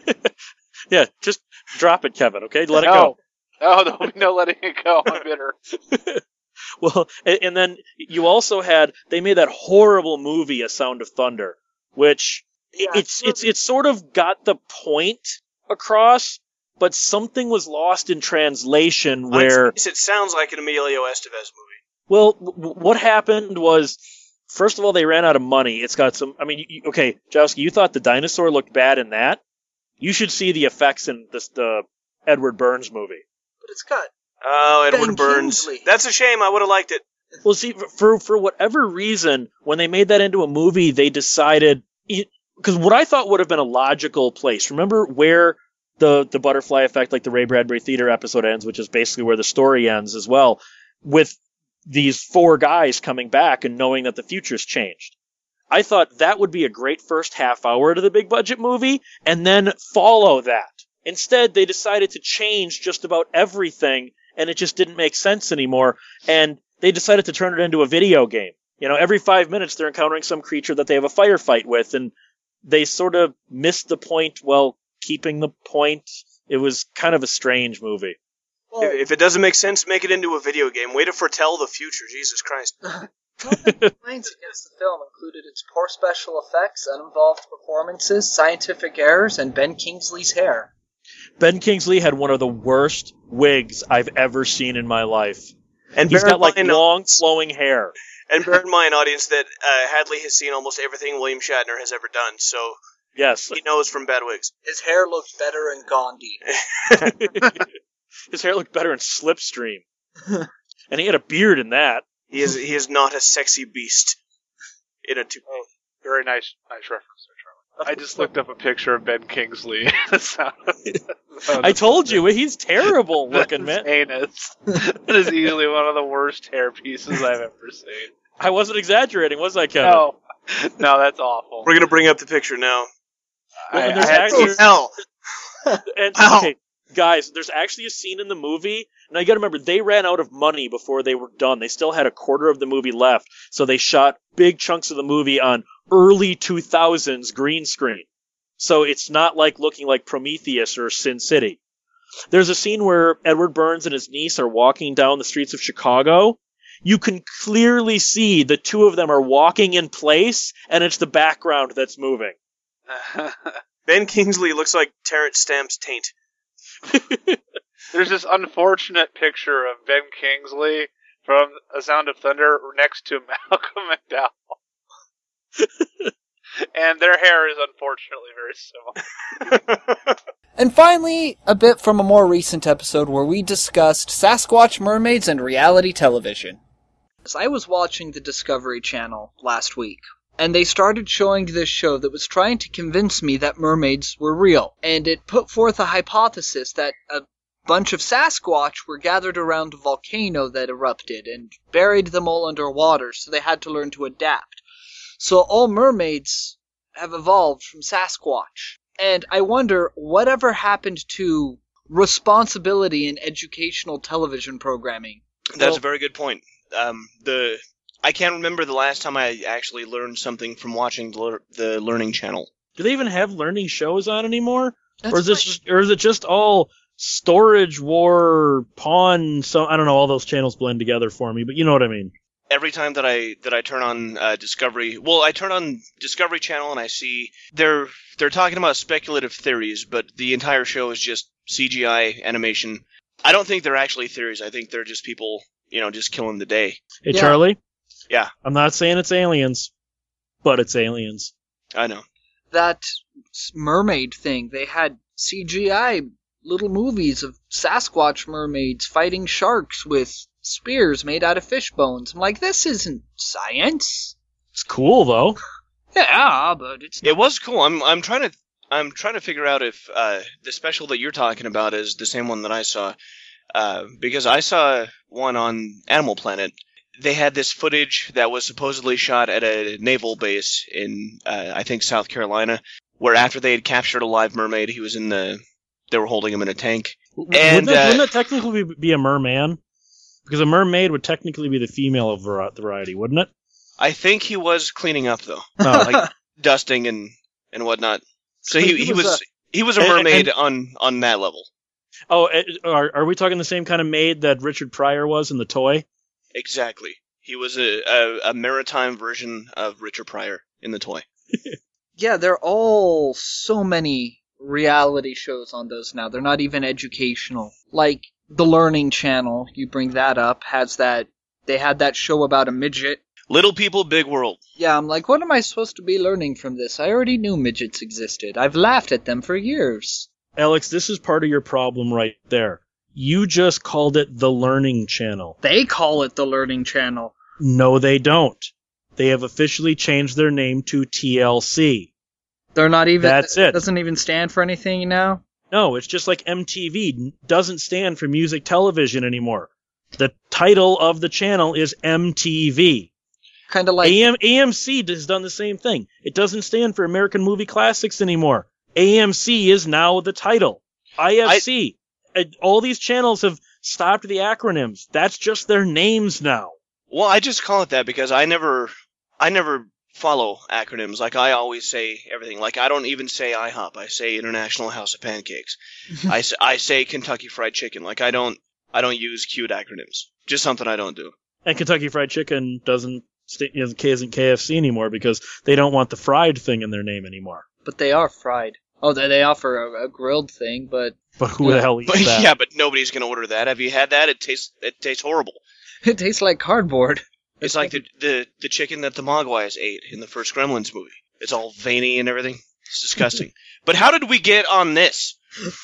Yeah, just drop it, Kevin, okay? Let it no. go. No, there'll be no letting it go. I'm bitter. Well, and, and then you also had, they made that horrible movie, A Sound of Thunder, which Yeah, it's it's it's sort of got the point across, but something was lost in translation where, It sounds like an Emilio Estevez movie. well, w- what happened was, first of all, they ran out of money. It's got some, I mean, you, okay, Jowski, you thought the dinosaur looked bad in that? You should see the effects in this, the Edward Burns movie. but it's got Oh, Edward Ben Burns. Kingsley. That's a shame. I would have liked it. Well, see, for for whatever reason, when they made that into a movie, they decided, because what I thought would have been a logical place. Remember where the the butterfly effect, like the Ray Bradbury Theater episode ends, which is basically where the story ends as well, with these four guys coming back and knowing that the future's changed. I thought that would be a great first half hour to the big budget movie, and then follow that. Instead, they decided to change just about everything, and it just didn't make sense anymore, and they decided to turn it into a video game. You know, every five minutes they're encountering some creature that they have a firefight with, and they sort of missed the point while keeping the point. It was kind of a strange movie. well, If, if it doesn't make sense, make it into a video game. Way to foretell the future. Jesus Christ. complaints against the film included its poor special effects, uninvolved performances, scientific errors, and Ben Kingsley's hair. Ben Kingsley had one of the worst wigs I've ever seen in my life. And He's bear got in like mind, long, flowing hair. and bear in mind, audience, that uh, Hadley has seen almost everything William Shatner has ever done, so Yes. he knows from bad wigs. His hair looked better in Gandhi. His hair looked better in Slipstream. And he had a beard in that. He is he is not a sexy beast in a two. Oh, very nice, nice reference there, Charlie. I just looked up a picture of Ben Kingsley. Sound- I told you, he's terrible looking, That's man. heinous. That is easily one of the worst hair pieces I've ever seen. I wasn't exaggerating, was I, Kevin? No, no, that's awful. We're gonna bring up the picture now. Well, I, and there's I had actually- to- Hell, And, Wow. okay, guys, there's actually a scene in the movie. Now you got to remember, they ran out of money before they were done. They still had a quarter of the movie left, so they shot big chunks of the movie on early two thousands green screen. So it's not like looking like Prometheus or Sin City. There's a scene where Edward Burns and his niece are walking down the streets of Chicago. You can clearly see the two of them are walking in place, and it's the background that's moving. Ben Kingsley looks like Terrence Stamp's taint. There's this unfortunate picture of Ben Kingsley from A Sound of Thunder next to Malcolm McDowell. And their hair is unfortunately very similar. And finally, a bit from a more recent episode where we discussed Sasquatch mermaids and reality television. I was watching the Discovery Channel last week, and they started showing this show that was trying to convince me that mermaids were real. And it put forth a hypothesis that a bunch of Sasquatch were gathered around a volcano that erupted and buried them all underwater, so they had to learn to adapt. So all mermaids have evolved from Sasquatch. And I wonder, whatever happened to responsibility in educational television programming? That's Well- a very good point. Um, the I can't remember the last time I actually learned something from watching the, lear- the Learning Channel. Do they even have learning shows on anymore? That's or is this what- just, or is it just all Storage War, Pawn? So I don't know. All those channels blend together for me, but you know what I mean. Every time that I that I turn on uh, Discovery, well, I turn on Discovery Channel and I see they're they're talking about speculative theories, but the entire show is just C G I animation. I don't think they're actually theories. I think they're just people, you know, just killing the day. Hey, Yeah. Charlie. Yeah. I'm not saying it's aliens, but it's aliens. I know. that mermaid thing. They had C G I little movies of Sasquatch mermaids fighting sharks with spears made out of fish bones. I'm like, this isn't science. It's cool though. Yeah, but it's It was cool. I'm I'm trying to I'm trying to figure out if uh, the special that you're talking about is the same one that I saw, uh, because I saw one on Animal Planet. They had this footage that was supposedly shot at a naval base in uh, I think South Carolina, where after they had captured a live mermaid, he was in the they were holding him in a tank. Wouldn't And, that, uh, wouldn't that technically be- be a merman? Because a mermaid would technically be the female of vari- the variety, wouldn't it? I think he was cleaning up though, No. like dusting and, and whatnot. So he He he was was a- he was a And- mermaid and- on on that level. Oh, eh, are, are we talking the same kind of maid that Richard Pryor was in the toy? Exactly. He was a, a, a maritime version of Richard Pryor in the toy. Yeah, they're all so many reality shows on those now. They're not even educational. Like the Learning Channel, you bring that up, has that. They had that show about a midget. Little People, Big World. Yeah, I'm like, what am I supposed to be learning from this? I already knew midgets existed. I've laughed at them for years. Alex, this is part of your problem right there. You just called it the Learning Channel. They call it the Learning Channel. No, they don't. They have officially changed their name to T L C. They're not even. That's it. Doesn't even stand for anything now. No, it's just like M T V doesn't stand for music television anymore. The title of the channel is M T V. Kind of like A M- A M C has done the same thing. It doesn't stand for American Movie Classics anymore. A M C is now the title. I F C. I, all these channels have stopped the acronyms. That's just their names now. Well, I just call it that because I never, I never follow acronyms. Like I always say everything. Like I don't even say IHOP. I say International House of Pancakes. I, s- I say Kentucky Fried Chicken. Like I don't, I don't use cute acronyms. Just something I don't do. And Kentucky Fried Chicken doesn't st- isn't K F C anymore because they don't want the fried thing in their name anymore. But they are fried. Oh, they, they offer a, a grilled thing, but But who the hell eats But that? yeah, but nobody's gonna order that. Have you had that? It tastes, it tastes horrible. it tastes like cardboard. It's like the, the, the chicken that the Mogwais ate in the first Gremlins movie. It's all veiny and everything. It's disgusting. But how did we get on this?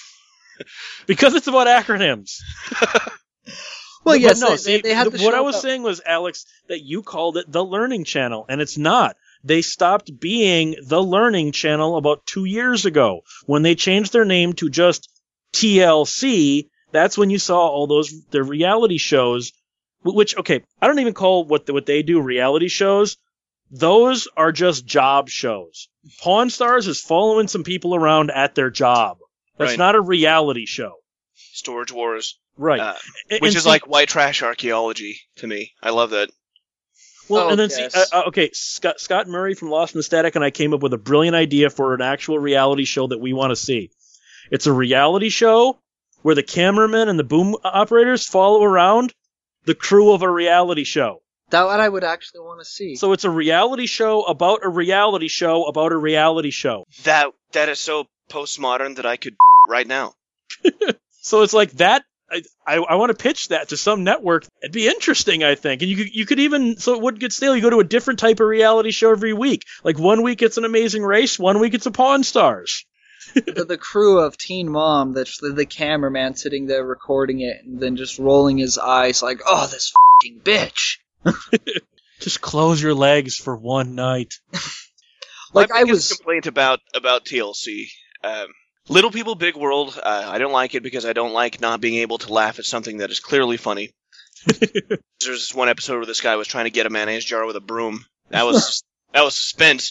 Because it's about acronyms. Well, But yes, no, they, see, they had the what show I was about- saying was, Alex, that you called it the Learning Channel, and it's not. They stopped being the Learning Channel about two years ago. When they changed their name to just T L C, that's when you saw all those the reality shows, wh- which, okay, I don't even call what the, what they do reality shows. Those are just job shows. Pawn Stars is following some people around at their job. That's Right. not a reality show. Storage Wars. Right. Uh, And- which and is see- like white trash archaeology to me. I love that. Well, Oh, and then yes. see, uh, uh, okay, Scott, Scott Murray from Lost in the Static and I came up with a brilliant idea for an actual reality show that we want to see. It's a reality show where the cameramen and the boom operators follow around the crew of a reality show. That what I would actually want to see. So it's a reality show about a reality show about a reality show. That that is so postmodern that I could right now. So it's like that. I, I, I want to pitch that to some network. It'd be interesting, I think. And you could, you could even, so it wouldn't get stale, you go to a different type of reality show every week. Like one week it's an Amazing Race, one week it's a Pawn Stars. the, the crew of Teen Mom, that's the, the cameraman sitting there recording it and then just rolling his eyes like, oh, this f***ing bitch. Just close your legs for one night. Like, My I biggest was... complaint about about T L C. Um, Little People, Big World. Uh, I don't like it because I don't like not being able to laugh at something that is clearly funny. There's this one episode where this guy was trying to get a mayonnaise jar with a broom. That was that was suspense.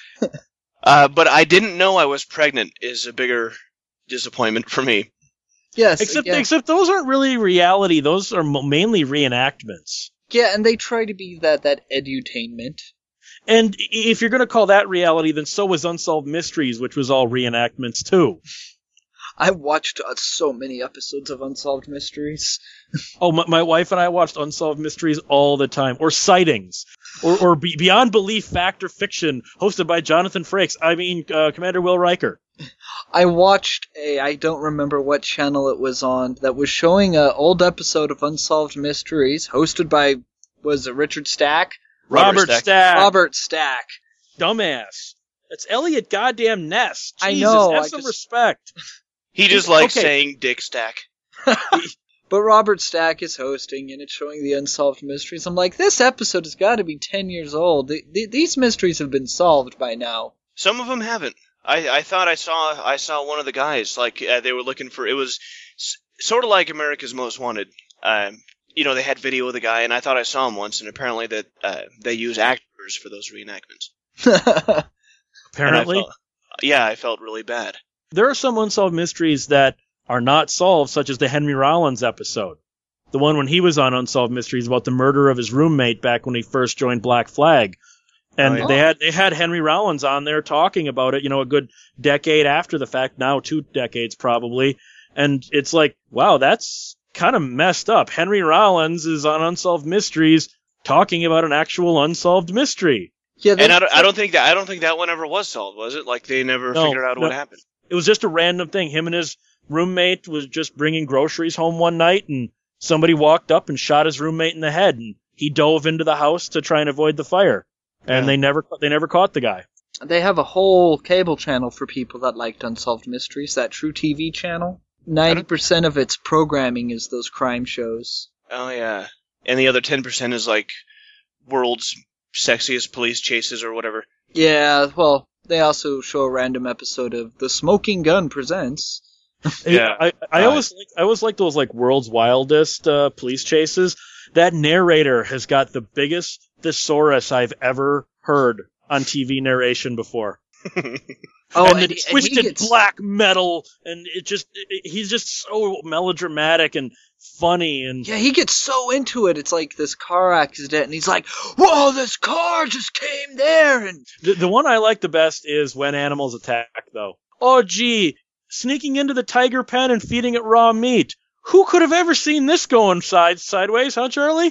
Uh, but I didn't know I was pregnant is a bigger disappointment for me. Yes, Except, again. except those aren't really reality. Those are mo- mainly reenactments. Yeah, and they try to be that, that edutainment. And i- if you're going to call that reality, then so was Unsolved Mysteries, which was all reenactments too. I watched uh, so many episodes of Unsolved Mysteries. Oh, my, my wife and I watched Unsolved Mysteries all the time. Or Sightings. Or, or Be- Beyond Belief, Fact or Fiction, hosted by Jonathan Frakes. I mean, uh, Commander Will Riker. I watched a, I don't remember what channel it was on, that was showing an old episode of Unsolved Mysteries, hosted by, was it Richard Stack? Robert Robert Stack. Stack. Robert Stack. Dumbass. It's Elliot goddamn Ness. I Jesus, know, have I some just- respect. He just likes Okay. saying Dick Stack. But Robert Stack is hosting, and it's showing the unsolved mysteries. I'm like, this episode has got to be ten years old. Th- th- these mysteries have been solved by now. Some of them haven't. I, I thought I saw I saw one of the guys like uh, they were looking for. It was s- sort of like America's Most Wanted. Um, you know, they had video of the guy, and I thought I saw him once. And apparently that uh, they use actors for those reenactments. And Apparently. I felt, yeah, I felt really bad. There are some unsolved mysteries that are not solved, such as the Henry Rollins episode. The one when he was on Unsolved Mysteries about the murder of his roommate back when he first joined Black Flag. And Oh, yeah. they had they had Henry Rollins on there talking about it, you know, a good decade after the fact, now two decades probably. And it's like, wow, that's kind of messed up. Henry Rollins is on Unsolved Mysteries talking about an actual unsolved mystery. Yeah, And I don't, I don't think that I don't think that one ever was solved, was it? Like they never No, figured out no. what happened. It was just a random thing. Him and his roommate was just bringing groceries home one night, and somebody walked up and shot his roommate in the head, and he dove into the house to try and avoid the fire. And Yeah. they never they never caught the guy. They have a whole cable channel for people that liked Unsolved Mysteries, that True T V channel. ninety percent of its programming is those crime shows. Oh yeah, and the other ten percent is like world's sexiest police chases or whatever. Yeah, well, they also show a random episode of The Smoking Gun Presents. Yeah. I, I Uh, always like, I always like those like world's wildest uh, police chases. That narrator has got the biggest thesaurus I've ever heard on T V narration before. Oh, and, and, the he- and he twisted gets- black metal, and it just it, he's just so melodramatic and funny, and Yeah, he gets so into it. It's like this car accident, and he's like, "Whoa, this car just came there!" And the, the one I like the best is When Animals Attack, though. Oh, gee, sneaking into the tiger pen and feeding it raw meat. Who could have ever seen this going side sideways, huh, Charlie?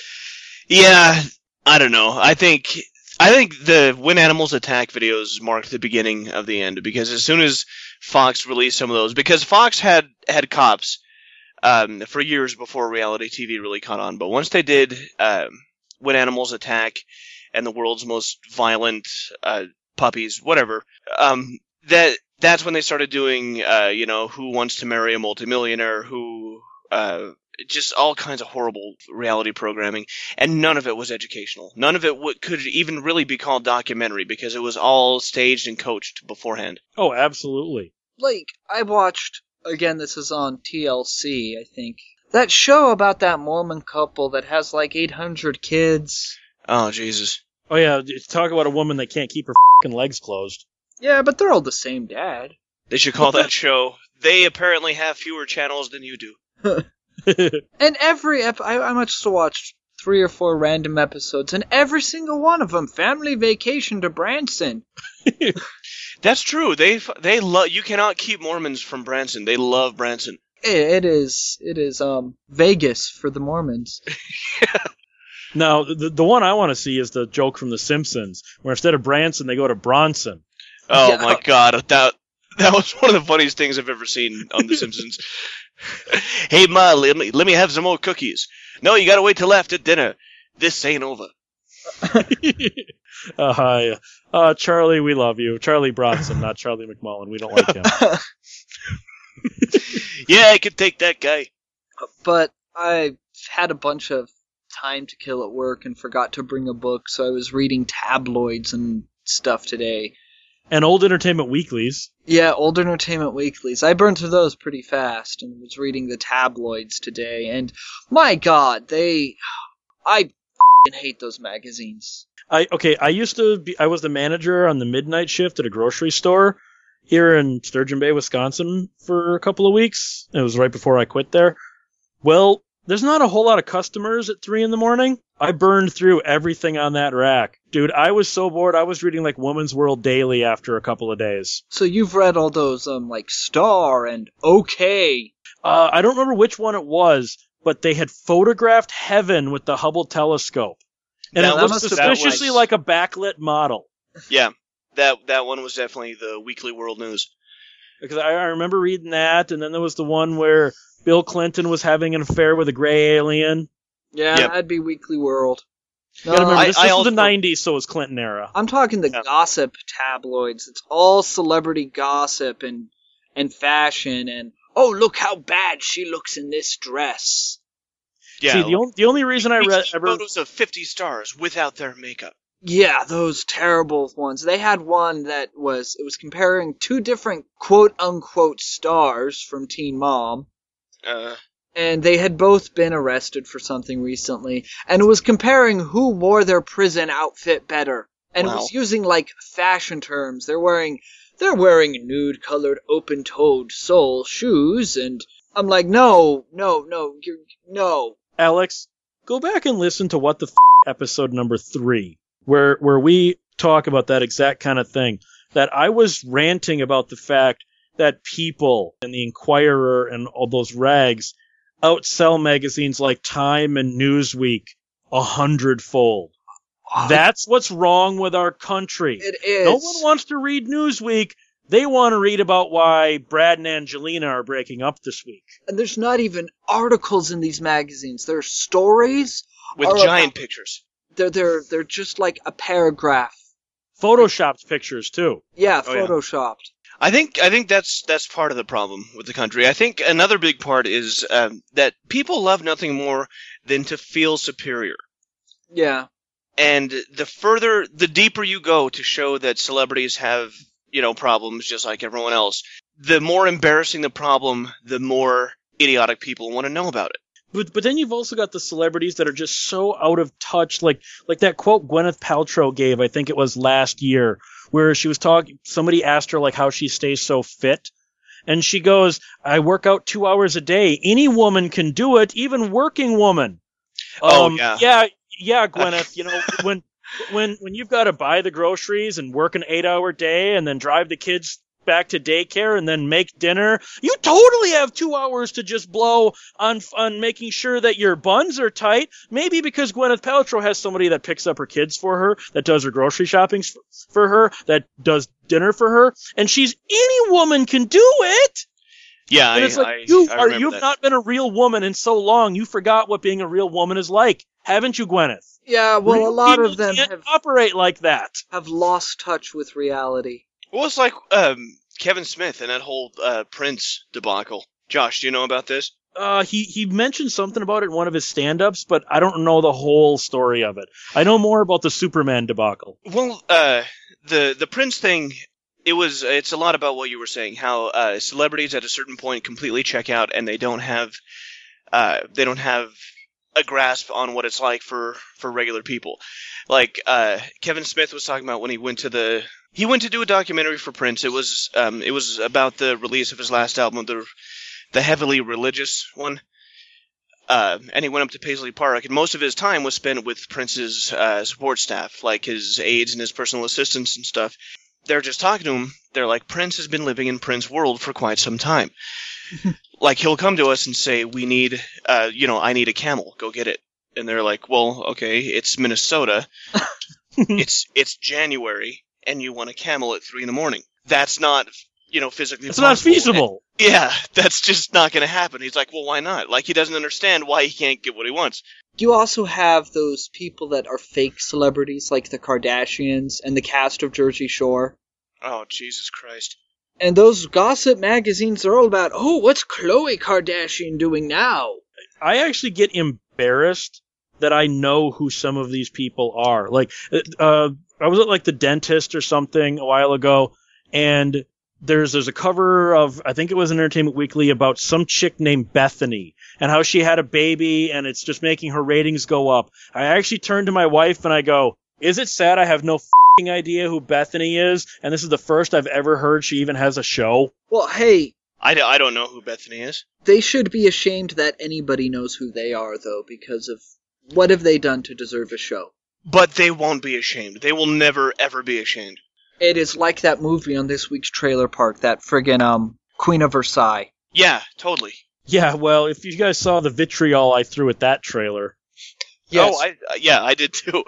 Yeah, I don't know. I think I think the When Animals Attack videos marked the beginning of the end, because as soon as Fox released some of those, because Fox had had cops um, for years before reality T V really caught on, but once they did um, When Animals Attack and the world's most violent uh, puppies, whatever, um, that that's when they started doing, uh, you know, Who Wants to Marry a Multimillionaire, who. Uh, just all kinds of horrible reality programming, and none of it was educational. None of it w- could even really be called documentary, because it was all staged and coached beforehand. Oh, absolutely. like, I watched again. This is on T L C, I think. That show about that Mormon couple that has like eight hundred kids. Oh, Jesus. Oh, yeah, talk about a woman that can't keep her fing legs closed. Yeah, but they're all the same dad. They should call that show, They Apparently Have Fewer Channels Than You Do. And every ep- I, I must have watched three or four random episodes, and every single one of them, family vacation to Branson. That's true. They f- they love. You cannot keep Mormons from Branson. They love Branson. It, it is it is um Vegas for the Mormons. Now, the, the one I want to see is the joke from The Simpsons, where instead of Branson, they go to Bronson. Oh Yeah. my God, that that was one of the funniest things I've ever seen on The Simpsons. Hey Ma, let me let me have some more cookies. No, you gotta wait till after dinner. This ain't over. uh, hi. Uh, Charlie, we love you. Charlie Bronson, not Charlie McMullen. We don't like him. Yeah, I could take that guy. But I had a bunch of time to kill at work and forgot to bring a book, so I was reading tabloids and stuff today. And old entertainment weeklies. Yeah, old entertainment weeklies. I burned through those pretty fast and was reading the tabloids today, and my God, they... I f***ing hate those magazines. I okay. I used to be. I was the manager on the midnight shift at a grocery store here in Sturgeon Bay, Wisconsin, for a couple of weeks. It was right before I quit there. Well, there's not a whole lot of customers at three in the morning. I burned through everything on that rack, dude. I was so bored. I was reading like Woman's World Daily after a couple of days. So you've read all those, um, like Star and OK. Uh, I don't remember which one it was, but they had photographed heaven with the Hubble telescope, and That it was- looked that suspiciously was- like a backlit model. Yeah, that that one was definitely the Weekly World News. Because I, I remember reading that, and then there was the one where Bill Clinton was having an affair with a gray alien. Yeah, Yep. that'd be Weekly World. You gotta remember, I- this, I this was also- the nineties, so it was Clinton era. I'm talking the Yeah. gossip tabloids. It's all celebrity gossip and and fashion and oh, look how bad she looks in this dress. Yeah. See, the, on, the only reason I we read see ever photos of fifty stars without their makeup. Yeah, those terrible ones. They had one that was it was comparing two different quote unquote stars from Teen Mom. Uh, And they had both been arrested for something recently, and it was comparing who wore their prison outfit better. And Wow. it was using like fashion terms. They're wearing they're wearing nude colored open toed sole shoes, and I'm like, no, no, no, you're no. Alex, go back and listen to What the F*** episode number three, where where we talk about that exact kind of thing. That I was ranting about the fact that people and the Inquirer and all those rags outsell magazines like Time and Newsweek a hundredfold. That's what's wrong with our country. It is. No one wants to read Newsweek. They want to read about why Brad and Angelina are breaking up this week. And there's not even articles in these magazines. They're stories. with Or giant about- pictures. They're they're they're just like a paragraph. Photoshopped pictures, too. Yeah, Oh, yeah. photoshopped. I think I think that's that's part of the problem with the country. I think another big part is um, that people love nothing more than to feel superior. Yeah. And the further, the deeper you go to show that celebrities have, you know, problems just like everyone else, the more embarrassing the problem, the more idiotic people want to know about it. But but then you've also got the celebrities that are just so out of touch, like like that quote Gwyneth Paltrow gave, I think it was last year, where she was talking. Somebody asked her like how she stays so fit, and she goes, "I work out two hours a day. Any woman can do it, even working woman." Oh, Um, yeah. yeah, yeah, Gwyneth. You know when when when you've got to buy the groceries and work an eight-hour day and then drive the kids back to daycare and then make dinner, you totally have two hours to just blow on on making sure that your buns are tight. Maybe because Gwyneth Paltrow has somebody that picks up her kids for her, that does her grocery shopping f- for her, that does dinner for her, and she's any woman can do it. Yeah, And I, it's like I, you I are remember you've that. not been a real woman in so long. You forgot what being a real woman is like, haven't you, Gwyneth? Yeah, well, Real a lot people of them can't have, operate like that. have lost touch with reality. Well, it's like um, Kevin Smith and that whole uh, Prince debacle. Josh, do you know about this? Uh, he, he mentioned something about it in one of his stand-ups, but I don't know the whole story of it. I know more about the Superman debacle. Well, uh, the the Prince thing, it was it's a lot about what you were saying. How uh, celebrities at a certain point completely check out, and they don't have uh, they don't have a grasp on what it's like for, for regular people. Like uh, Kevin Smith was talking about when he went to the he went to do a documentary for Prince. It was um, it was about the release of his last album, the the heavily religious one. Uh, and he went up to Paisley Park, and most of his time was spent with Prince's uh, support staff, like his aides and his personal assistants and stuff. They're just talking to him. They're like, Prince has been living in Prince world for quite some time. Like, he'll come to us and say, we need, uh, you know, I need a camel. Go get it. And they're like, well, okay, it's Minnesota. it's it's January, and you want a camel at three in the morning. That's not, you know, physically It's not possible. feasible. Yeah, that's just not going to happen. He's like, well, why not? Like, he doesn't understand why he can't get what he wants. You also have those people that are fake celebrities, like the Kardashians and the cast of Jersey Shore. Oh, Jesus Christ. And those gossip magazines are all about, oh, what's Khloe Kardashian doing now? I actually get embarrassed that I know who some of these people are. Like, uh, I was at like the dentist or something a while ago, and there's there's a cover of, I think it was an Entertainment Weekly, about some chick named Bethany and how she had a baby and it's just making her ratings go up. I actually turned to my wife and I go, is it sad I have no f***ing idea who Bethany is? And this is the first I've ever heard she even has a show. Well, hey, I, d- I don't know who Bethany is. they should be ashamed that anybody knows who they are, though, because of what have they done to deserve a show? But they won't be ashamed. They will never, ever be ashamed. It is like that movie on this week's Trailer Park, that friggin' um Queen of Versailles. Yeah, totally. Yeah, well, if you guys saw the vitriol I threw at that trailer. Yes. Oh, I, yeah, I did too.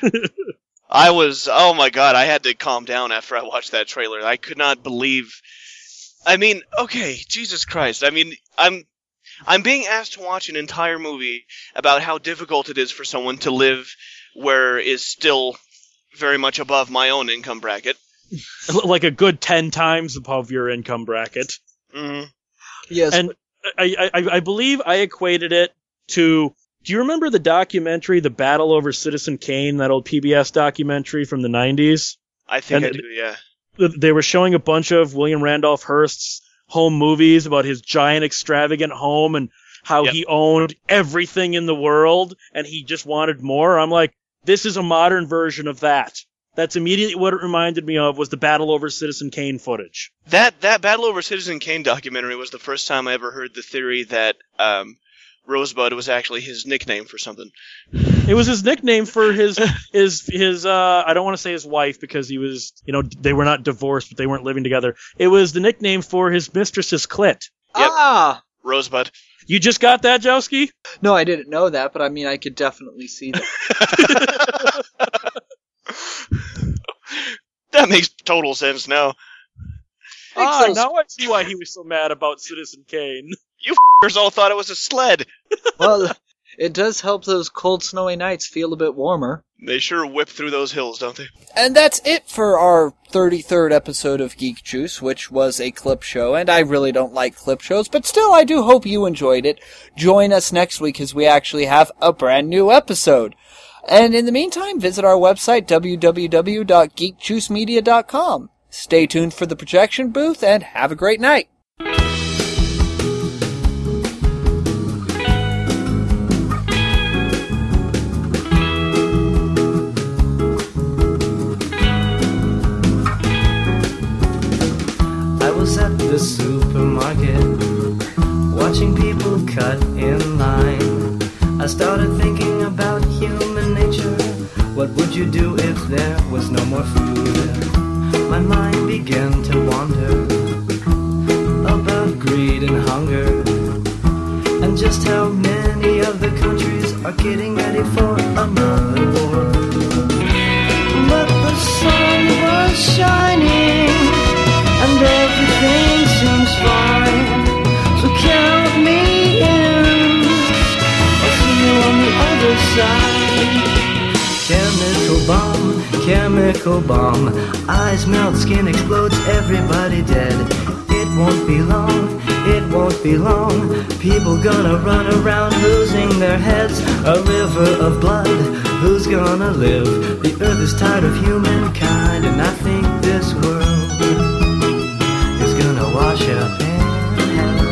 I was, oh my god, I had to calm down after I watched that trailer. I could not believe, I mean, okay, Jesus Christ. I mean, I'm, I'm being asked to watch an entire movie about how difficult it is for someone to live where is still very much above my own income bracket. Like a good ten times above your income bracket. Mm-hmm. Yes. And I, I, I believe I equated it to, do you remember the documentary, The Battle Over Citizen Kane, that old P B S documentary from the nineties? I think And I do, yeah. They were showing a bunch of William Randolph Hearst's home movies about his giant extravagant home and how Yep. he owned everything in the world and he just wanted more. I'm like, this is a modern version of that. That's immediately what it reminded me of, was the Battle Over Citizen Kane footage. That that Battle Over Citizen Kane documentary was the first time I ever heard the theory that um, Rosebud was actually his nickname for something. It was his nickname for his, his, his, uh, I don't want to say his wife because he was, you know, they were not divorced, but they weren't living together. It was the nickname for his mistress's clit. Yep. Ah! Rosebud. You just got that, Jowski? No, I didn't know that, but I mean, I could definitely see that. That makes total sense now. Ah, so- now I see why he was so mad about Citizen Kane. You f***ers all thought it was a sled. Well, it does help those cold, snowy nights feel a bit warmer. They sure whip through those hills, don't they? And that's it for our thirty-third episode of Geek Juice, which was a clip show, and I really don't like clip shows, but still I do hope you enjoyed it. Join us next week as we actually have a brand new episode. And in the meantime, visit our website, w w w dot geek juice media dot com. Stay tuned for the projection booth, and have a great night. I was at the supermarket, watching people cut in line. I started thinking about human nature. What would you do if there was no more food? My mind began to wander about greed and hunger, and just how many of the countries are getting ready for another war. But the sun was shining and everything seems fine, so count me in. I'll see you on the other side. Chemical bomb, chemical bomb. Eyes melt, skin explodes, everybody dead. It won't be long, it won't be long. People gonna run around losing their heads. A river of blood, who's gonna live? The earth is tired of humankind, and I think this world is gonna wash up in hell.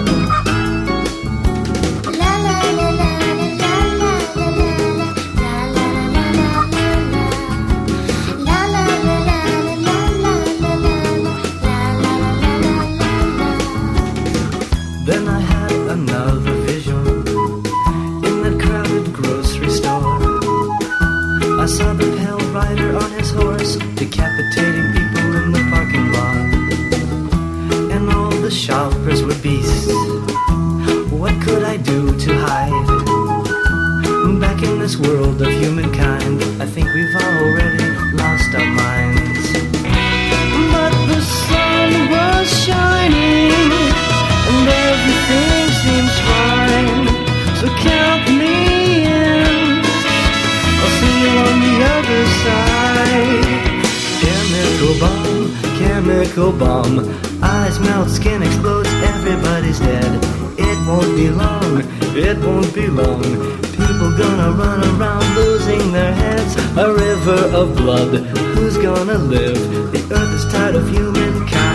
Then I had another vision in that crowded grocery store. I saw the pale rider on his horse, decapitating people in the parking lot. And all the shoppers were beasts. What could I do to hide? Back in this world of humankind, I think we've already lost our minds. But the sun was shining and everything seems fine, so count me in. I'll see you on the other side. Chemical bomb, chemical bomb. Eyes melt, skin explodes, everybody's dead. It won't be long, it won't be long. People gonna run around losing their heads. A river of blood, who's gonna live? The earth is tired of humankind.